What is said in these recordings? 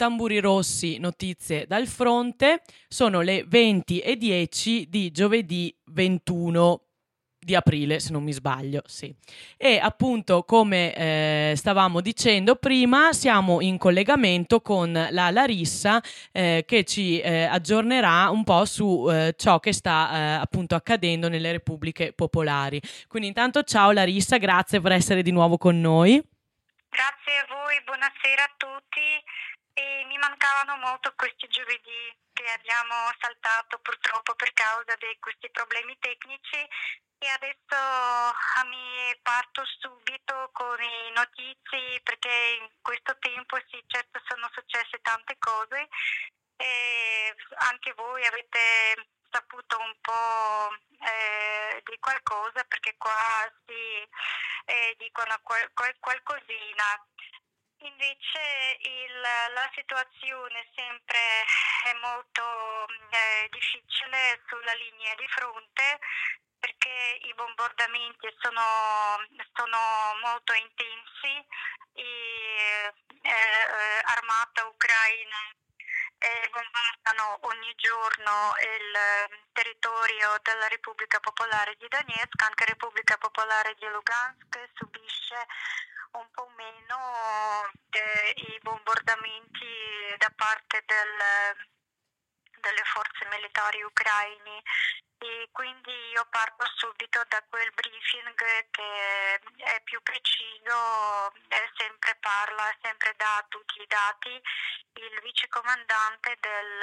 Tamburi Rossi, notizie dal fronte. Sono le 20:10 di giovedì 21 di aprile, se non mi sbaglio, sì. E appunto, come stavamo dicendo prima, siamo in collegamento con la Larissa che ci aggiornerà un po' su ciò che sta appunto accadendo nelle repubbliche popolari. Quindi intanto ciao Larissa, grazie per essere di nuovo con noi. Grazie a voi, buonasera a tutti. E mi mancavano molto questi giovedì che abbiamo saltato purtroppo per causa di questi problemi tecnici e adesso mi parto subito con i notizie perché in questo tempo sì, certo sono successe tante cose e anche voi avete saputo un po' di qualcosa perché qua si dicono qualcosina. Invece la situazione sempre è molto difficile sulla linea di fronte perché i bombardamenti sono molto intensi e armata ucraina bombardano ogni giorno il territorio della Repubblica Popolare di Donetsk, anche Repubblica Popolare di Lugansk subisce un po' meno i bombardamenti da parte delle forze militari ucraine e quindi io parto subito da quel briefing che è più preciso, sempre dà tutti i dati il vicecomandante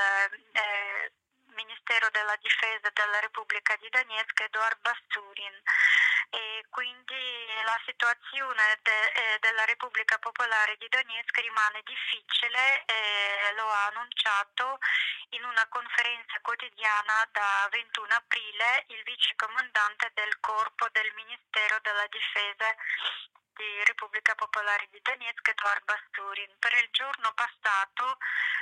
del Ministero della Difesa della Repubblica di Donetsk, Eduard Basturin. E quindi la situazione della Repubblica Popolare di Donetsk rimane difficile, lo ha annunciato in una conferenza quotidiana da 21 aprile il vicecomandante del corpo del Ministero della Difesa di Repubblica Popolare di Donetsk, Eduard Basturin. Per il giorno passato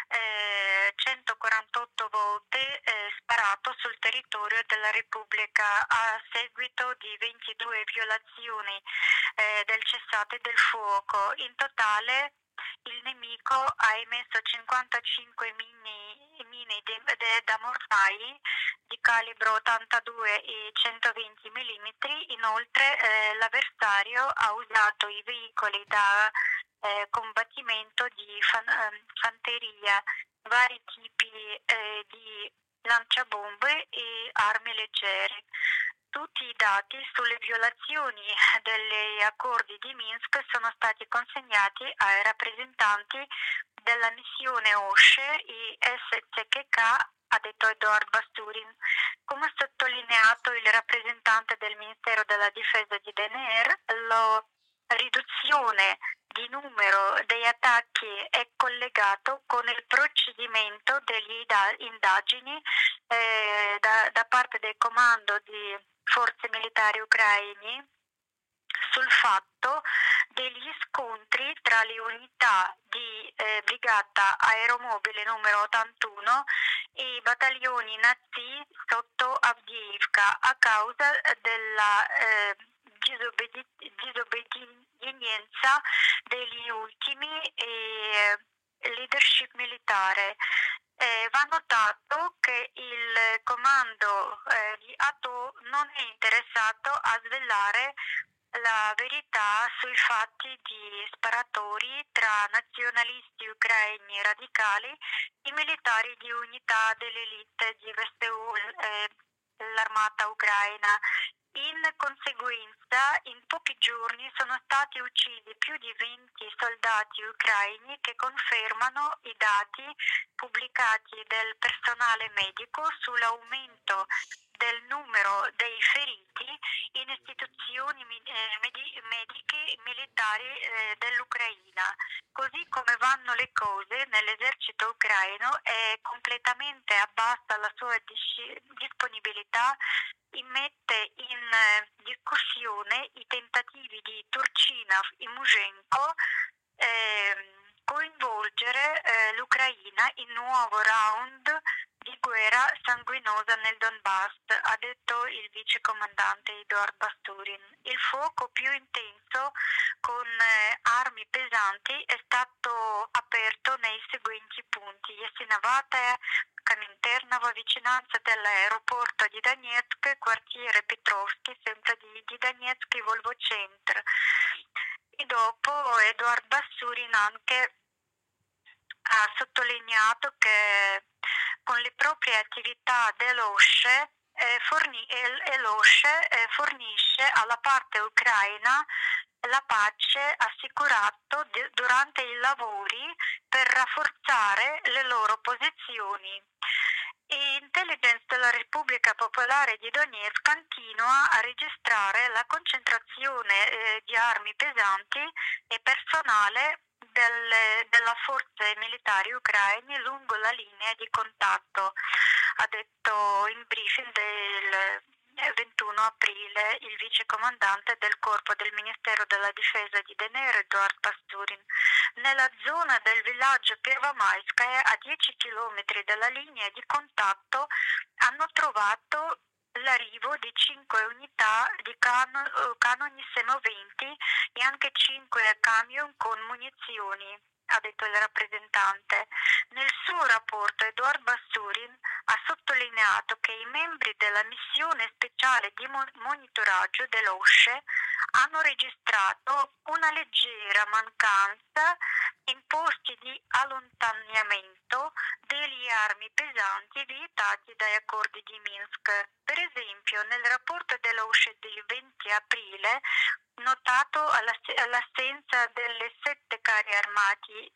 148 volte sparato sul territorio della Repubblica a seguito di 22 violazioni del cessate del fuoco. In totale il nemico ha emesso 55 mine da mortai di calibro 82 e 120 mm. Inoltre l'avversario ha usato i veicoli da combattimento di fanteria, vari tipi di lanciabombe e armi leggere. Tutti i dati sulle violazioni degli accordi di Minsk sono stati consegnati ai rappresentanti della missione OSCE e SZKK, ha detto Eduard Basturin. Come sottolineato il rappresentante del Ministero della Difesa di DNR, la riduzione di numero degli attacchi è collegato con il procedimento delle indagini da parte del comando di forze militari ucraini sul fatto degli scontri tra le unità di brigata aeromobile numero 81 e i battaglioni nazi sotto Avdiivka a causa della disobbedienza degli ultimi e leadership militare. Va notato che il comando di ATO non è interessato a svelare la verità sui fatti di sparatori tra nazionalisti ucraini radicali e militari di unità dell'elite di VSU, l'armata ucraina. In conseguenza, in pochi giorni sono stati uccisi più di 20 soldati ucraini che confermano i dati pubblicati del personale medico sull'aumento del numero dei feriti in istituzioni mediche militari dell'Ucraina. Così come vanno le cose nell'esercito ucraino è completamente abbassa la sua disponibilità, mette in discussione i tentativi di Turchinov e Mushenko coinvolgere l'Ucraina in nuovo round di guerra sanguinosa nel Donbass, ha detto il vice comandante Eduard Basturin. Il fuoco più intenso con armi pesanti è stato aperto nei seguenti punti: Ясиноватая, Камінтерново, vicinanza dell'aeroporto di Donetsk, quartiere Petrovski, sempre di Donetsk, e Volvocentr. E dopo Eduard Basturin anche ha sottolineato che con le proprie attività dell'OSCE l'OSCE fornisce alla parte ucraina la pace assicurato durante i lavori per rafforzare le loro posizioni. Intelligence della Repubblica Popolare di Donetsk continua a registrare la concentrazione di armi pesanti e personale della forze militari ucraine lungo la linea di contatto, ha detto in briefing del 21 aprile il vice comandante del corpo del Ministero della Difesa di DNR Eduard Basturin. Nella zona del villaggio Первомайская, a 10 km dalla linea di contatto, hanno trovato l'arrivo di 5 unità di canoni semoventi e anche 5 camion con munizioni, ha detto il rappresentante. Nel suo rapporto Eduard Basturin ha sottolineato che i membri della missione speciale di monitoraggio dell'OSCE hanno registrato una leggera mancanza in posti di allontanamento delle armi pesanti vietati dai accordi di Minsk. Per esempio, nel rapporto dell'OSCE del 20 aprile, notato l'assenza delle 7 carri armati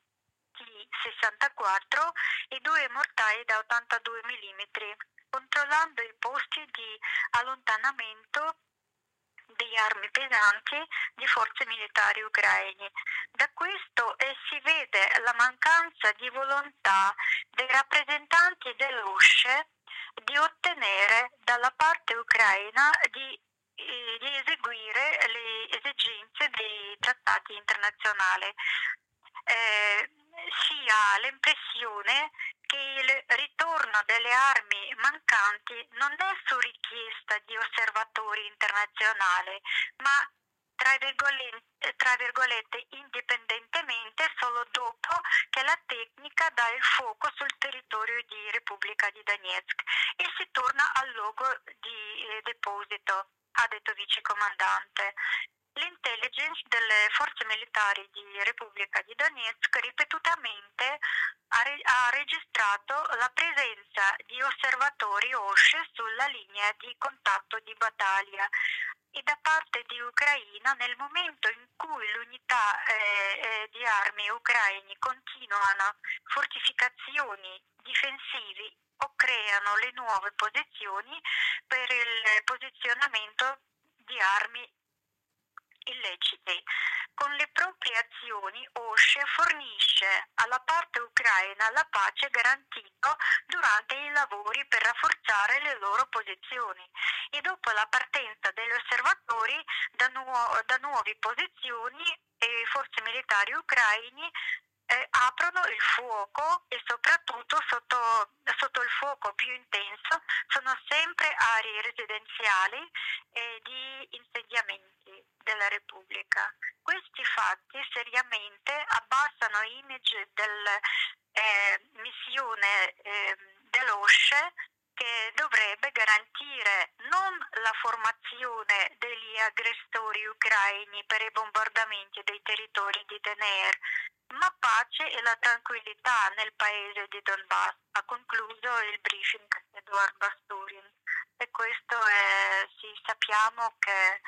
T-64 e 2 mortai da 82 mm, controllando i posti di allontanamento di armi pesanti di forze militari ucraine. Da questo si vede la mancanza di volontà dei rappresentanti dell'OSCE di ottenere dalla parte ucraina di eseguire le esigenze dei trattati internazionali. Si ha l'impressione che il ritorno delle armi mancanti non è su richiesta di osservatori internazionali, ma tra virgolette indipendentemente solo dopo che la tecnica dà il fuoco sul territorio di Repubblica di Donetsk e si torna al luogo di deposito, ha detto vice comandante. L'intelligence delle forze militari di Repubblica di Donetsk ripetutamente ha registrato la presenza di osservatori OSCE sulla linea di contatto di battaglia e da parte di Ucraina nel momento in cui l'unità di armi ucraini continuano fortificazioni difensive o creano le nuove posizioni per il posizionamento di armi illeciti. Con le proprie azioni OSCE fornisce alla parte ucraina la pace garantita durante i lavori per rafforzare le loro posizioni e dopo la partenza degli osservatori da nuove posizioni e forze militari ucraini aprono il fuoco e soprattutto sotto il fuoco più intenso sono sempre aree residenziali e di insediamenti della Repubblica. Questi fatti seriamente abbassano l'image della missione dell'OSCE che dovrebbe garantire non la formazione degli aggressori ucraini per i bombardamenti dei territori di DNR, ma pace e la tranquillità nel paese di Donbass, ha concluso il briefing Eduard Basturin. E questo sì, sappiamo che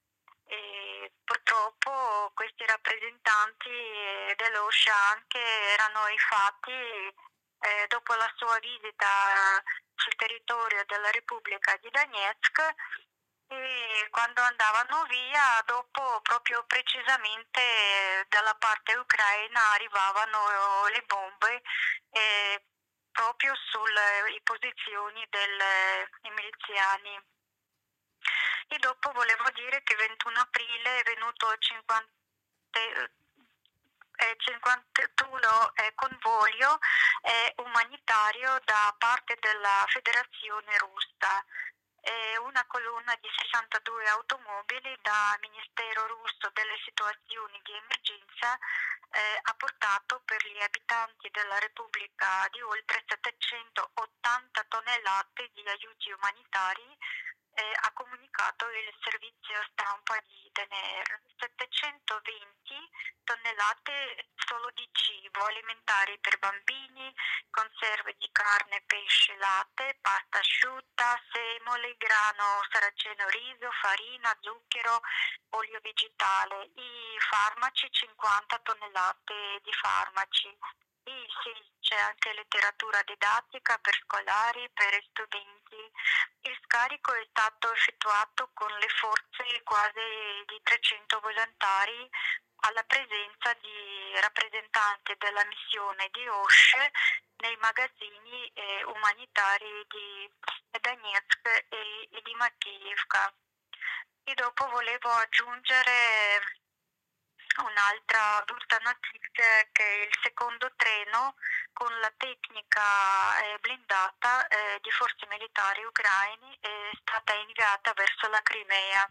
purtroppo questi rappresentanti dell'OSCE anche erano infatti dopo la sua visita sul territorio della Repubblica di Donetsk e quando andavano via, dopo proprio precisamente dalla parte ucraina arrivavano le bombe proprio sulle posizioni dei miliziani. E dopo volevo dire che il 21 aprile è venuto 51 convoglio umanitario da parte della Federazione Russa. Una colonna di 62 automobili da Ministero russo delle situazioni di emergenza ha portato per gli abitanti della Repubblica di oltre 780 tonnellate di aiuti umanitari, ha comunicato il servizio stampa di DNR. 720 tonnellate solo di cibo alimentari per bambini, conserve di carne, pesce, latte, pasta asciutta, semole, grano saraceno, riso, farina, zucchero, olio vegetale. I farmaci, 50 tonnellate di farmaci. E sì, c'è anche letteratura didattica per scolari, per studenti. Il scarico è stato effettuato con le forze quasi di 300 volontari alla presenza di rappresentanti della missione di OSCE nei magazzini umanitari di Donetsk e di Makiyivka. E dopo volevo aggiungere un'altra brutta notizia, che il secondo treno con la tecnica blindata di forze militari ucraine è stata inviata verso la Crimea.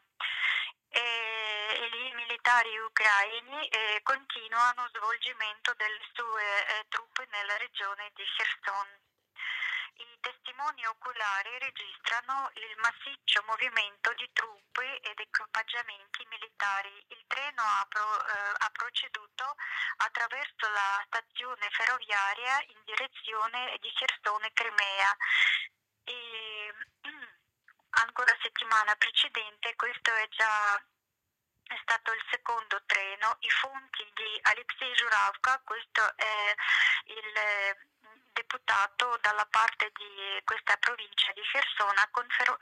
E lì i militari ucraini continuano lo svolgimento delle sue truppe nella regione di Kherson. I testimoni oculari registrano il massiccio movimento di truppe ed equipaggiamenti militari. Il treno ha proceduto attraverso la stazione ferroviaria in direzione di Kherson e Crimea. E ancora settimana precedente, questo è stato il secondo treno. I fonti di Alexei Zhuravka, questo è il deputato dalla parte di questa provincia di Kherson, ha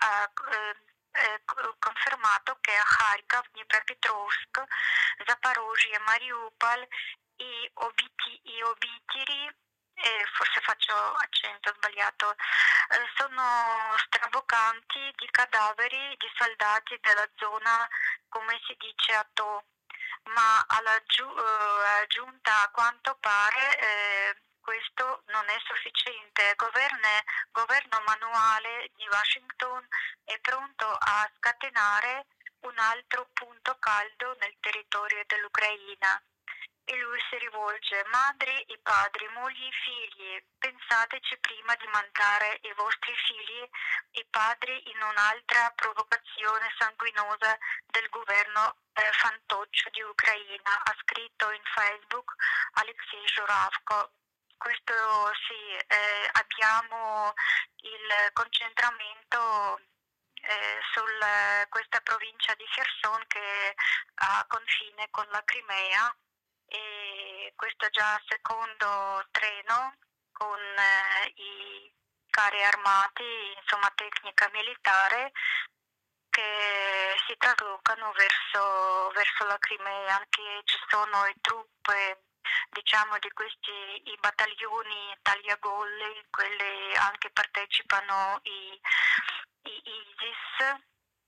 confermato che a Kharkov, Dnipropetrovsk, Zaporozhye, Mariupol e Obitiri, forse faccio accento sbagliato, sono straboccanti di cadaveri di soldati della zona, come si dice, Atò. Ma alla giunta, a quanto pare, questo non è sufficiente. Governo manuale di Washington è pronto a scatenare un altro punto caldo nel territorio dell'Ucraina. E lui si rivolge: madri e padri, mogli e figli, pensateci prima di mandare i vostri figli e padri in un'altra provocazione sanguinosa del governo fantoccio di Ucraina, ha scritto in Facebook Alexei Zhuravko. Questo sì, abbiamo il concentramento su questa provincia di Kherson che ha confine con la Crimea, e questo è già il secondo treno con i carri armati, insomma tecnica militare, che si traslocano verso la Crimea. Anche ci sono truppe, diciamo, di questi i battaglioni tagliagole, quelli anche partecipano i ISIS,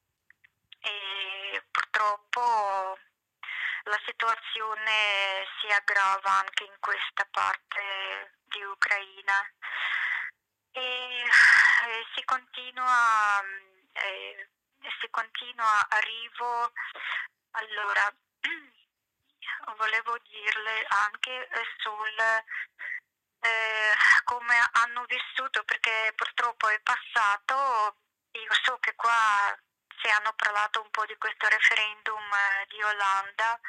e purtroppo la situazione si aggrava anche in questa parte di Ucraina e si continua arrivo. Allora, volevo dirle anche sul come hanno vissuto, perché purtroppo è passato. Io so che qua si hanno parlato un po' di questo referendum di Olanda,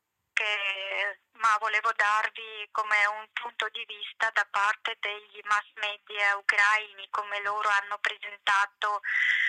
ma volevo darvi come un punto di vista da parte degli mass media ucraini, come loro hanno presentato.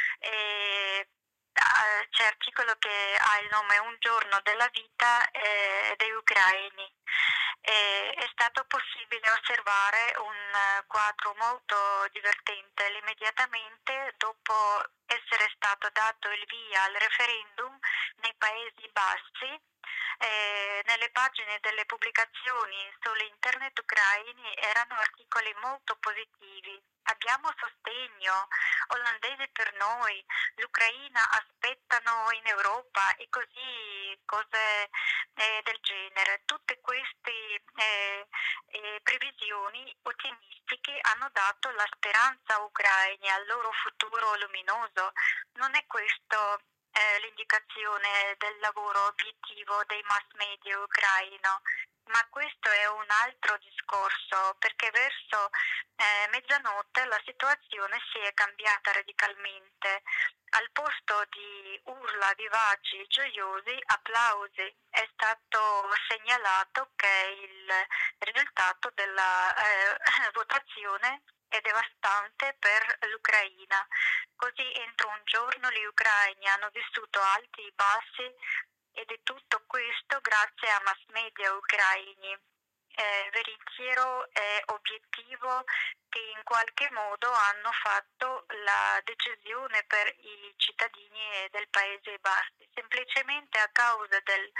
C'è articolo che ha il nome Un giorno della vita degli ucraini. È stato possibile osservare un quadro molto divertente. Immediatamente dopo essere stato dato il via al referendum nei Paesi Bassi, nelle pagine delle pubblicazioni sull'internet ucraini erano articoli molto positivi. Abbiamo sostegno, olandese per noi, l'Ucraina aspettano in Europa e così cose del genere. Tutte queste previsioni ottimistiche hanno dato la speranza a ucraini al loro futuro luminoso. Non è questo l'indicazione del lavoro obiettivo dei mass media ucraino, ma questo è un altro discorso, perché verso mezzanotte la situazione si è cambiata radicalmente. Al posto di urla vivaci e gioiosi, applausi, è stato segnalato che il risultato della votazione è devastante per l'Ucraina. Così entro un giorno gli ucraini hanno vissuto alti e bassi ed è tutto questo grazie a mass media ucraini veritiero e obiettivo che in qualche modo hanno fatto la decisione per i cittadini del Paese Bassi, semplicemente a causa del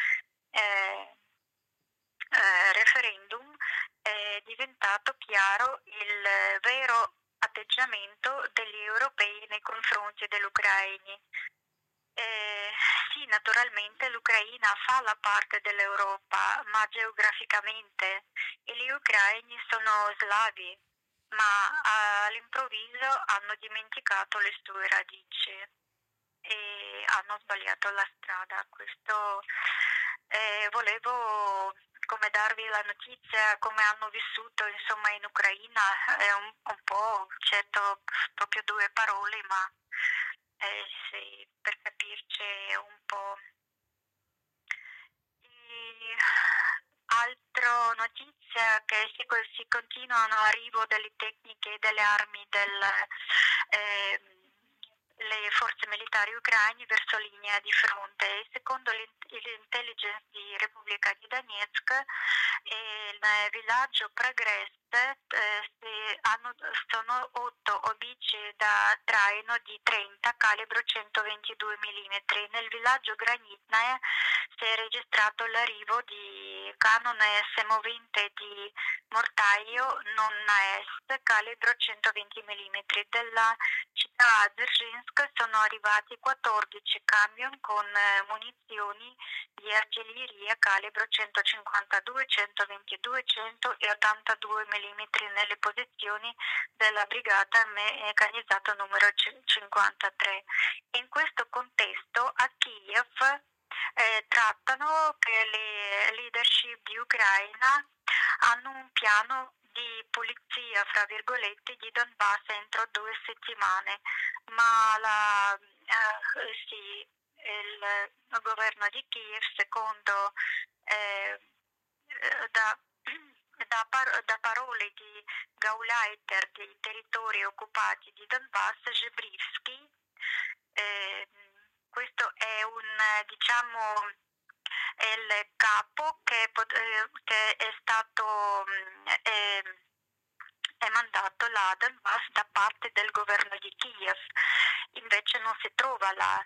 referendum è diventato chiaro il vero atteggiamento degli europei nei confronti degli ucraini. Sì, naturalmente l'Ucraina fa la parte dell'Europa, ma geograficamente e gli ucraini sono slavi, ma all'improvviso hanno dimenticato le sue radici e hanno sbagliato la strada. Questo volevo come darvi la notizia come hanno vissuto insomma in Ucraina, è un po', certo proprio due parole, ma sì, per capirci un po'. E altra notizia che si continuano arrivo delle tecniche e delle armi le forze militari ucraine verso linea di fronte. E secondo l'intelligence di Repubblica di Donetsk, il villaggio Pragrest sono 8 obici da traino di 30 calibro 122 mm. Nel villaggio Granitnae si è registrato l'arrivo di cannone semovente di mortaio non AES calibro 120 mm. Della città Dzerzhinsk sono arrivati 14 camion con munizioni di artiglieria calibro 152, 122, 100 e 82 mm nelle posizioni della brigata meccanizzata numero 53. In questo contesto a Kiev trattano che le leadership di Ucraina hanno un piano di pulizia, fra virgolette, di Donbass entro 2 settimane, ma sì, il governo di Kiev, secondo da, da parole di Gauleiter dei territori occupati di Donbass, Zebrivsky, questo è diciamo, il capo che è stato è mandato là a Donbass da parte del governo di Kiev, invece non si trova là.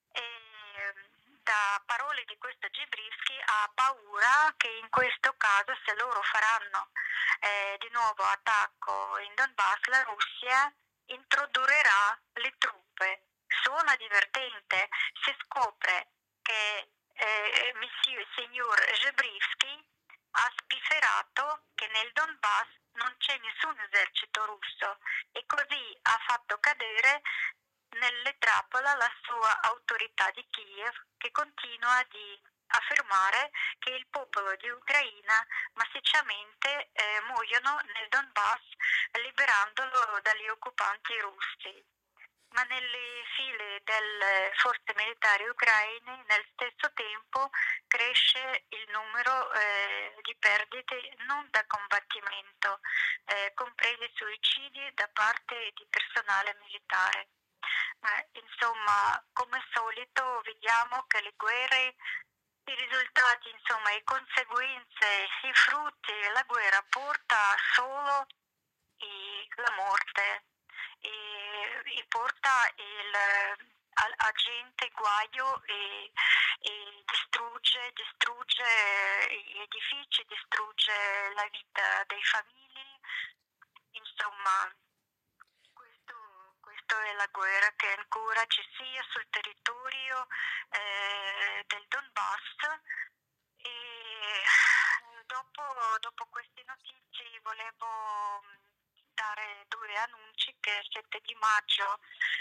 Da parole di questo Zebrivsky ha paura che in questo caso, se loro faranno di nuovo attacco in Donbass, la Russia introdurrà le truppe. Suona divertente, si scopre che Monsieur Signor Zebrivsky ha spifferato che nel Donbass non c'è nessun esercito russo e così ha fatto cadere nelle trappole la sua autorità di Kiev, che continua di affermare che il popolo di Ucraina massicciamente muoiono nel Donbass liberandolo dagli occupanti russi. Ma nelle file delle forze militari ucraine nel stesso tempo cresce il numero di perdite non da combattimento, compresi suicidi da parte di personale militare. Insomma, come al solito vediamo che le guerre, i risultati, insomma, le conseguenze, i frutti, la guerra porta solo la morte e porta a gente guaio e distrugge gli edifici, distrugge la vita dei famigli, insomma questo conflitto e la guerra che ancora ci sia sul territorio del Donbass. E dopo queste notizie volevo dare due annunci che il 7 di maggio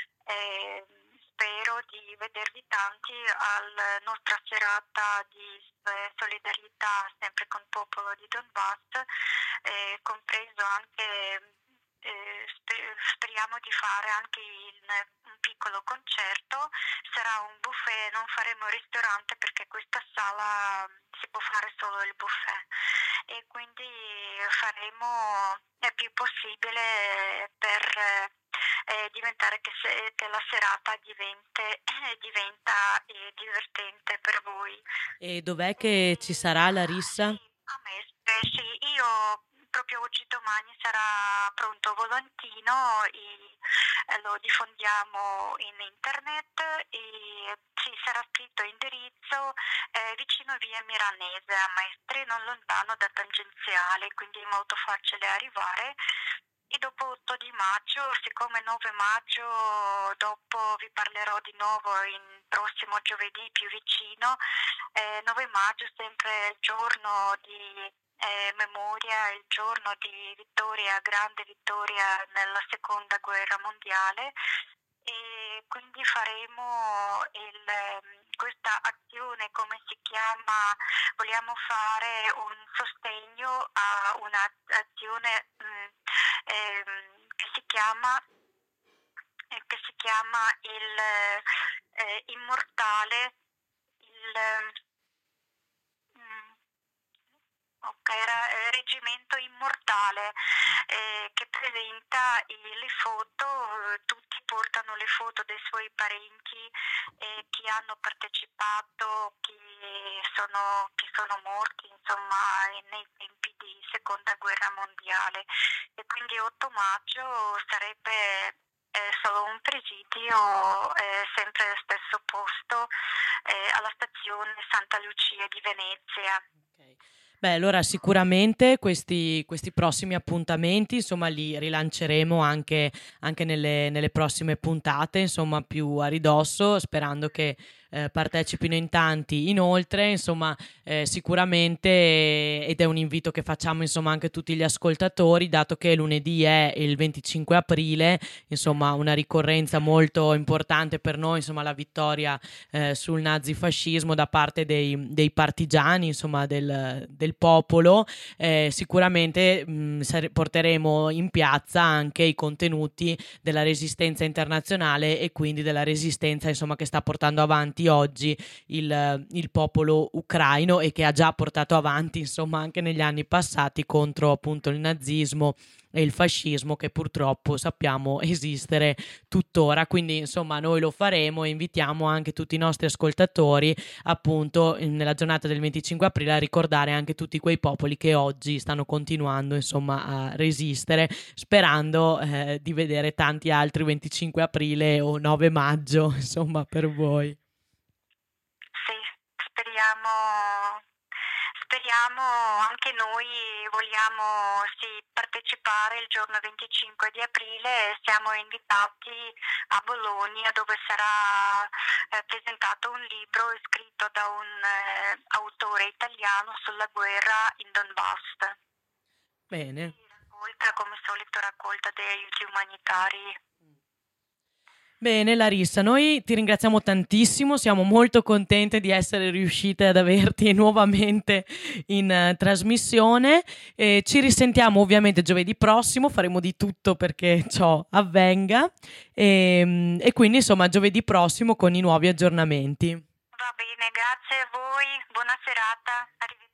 spero di vedervi tanti alla nostra serata di solidarietà sempre con il popolo di Donbass, compreso anche speriamo di fare anche un piccolo concerto. Sarà un buffet, non faremo il ristorante perché questa sala si può fare solo il buffet e quindi faremo il più possibile per diventare che la serata diventa divertente per voi. E dov'è che ci sarà Larissa? Sì, a Mestre, sì, io proprio oggi domani sarà pronto volantino e lo diffondiamo in internet e sì, sarà scritto indirizzo vicino via Milanese a Mestre, non lontano da Tangenziale, quindi è molto facile arrivare. E dopo 8 di maggio, siccome 9 maggio, dopo vi parlerò di nuovo il prossimo giovedì più vicino, 9 maggio sempre il giorno di memoria, il giorno di vittoria, grande vittoria nella seconda guerra mondiale e quindi faremo questa azione, come si chiama, vogliamo fare un sostegno a un'azione che si chiama il Immortale, era Reggimento Immortale, che presenta le foto, tutti portano le foto dei suoi parenti che hanno partecipato, che sono morti, insomma, nei tempi di seconda guerra mondiale. E quindi 8 maggio sarebbe solo un presidio, sempre allo stesso posto, alla stazione Santa Lucia di Venezia. Okay. Beh, allora sicuramente questi prossimi appuntamenti, insomma, li rilanceremo anche nelle prossime puntate, insomma, più a ridosso, sperando che partecipino in tanti. Inoltre, insomma, sicuramente, ed è un invito che facciamo, insomma, anche a tutti gli ascoltatori, dato che lunedì è il 25 aprile, insomma, una ricorrenza molto importante per noi, insomma, la vittoria sul nazifascismo da parte dei partigiani, insomma, del popolo. Sicuramente porteremo in piazza anche i contenuti della resistenza internazionale e quindi della resistenza, insomma, che sta portando avanti oggi il popolo ucraino e che ha già portato avanti, insomma, anche negli anni passati contro appunto il nazismo e il fascismo, che purtroppo sappiamo esistere tuttora. Quindi, insomma, noi lo faremo e invitiamo anche tutti i nostri ascoltatori, appunto, nella giornata del 25 aprile a ricordare anche tutti quei popoli che oggi stanno continuando, insomma, a resistere, sperando di vedere tanti altri 25 aprile o 9 maggio, insomma, per voi. Sì, speriamo anche noi vogliamo partecipare il giorno 25 di aprile. Siamo invitati a Bologna dove sarà presentato un libro scritto da un autore italiano sulla guerra in Donbass. Bene. Come solito raccolta degli aiuti umanitari. Bene Larissa, noi ti ringraziamo tantissimo, siamo molto contente di essere riuscite ad averti nuovamente in trasmissione. Ci risentiamo ovviamente giovedì prossimo, faremo di tutto perché ciò avvenga e quindi insomma giovedì prossimo con i nuovi aggiornamenti. Va bene, grazie a voi, buona serata, arrivederci.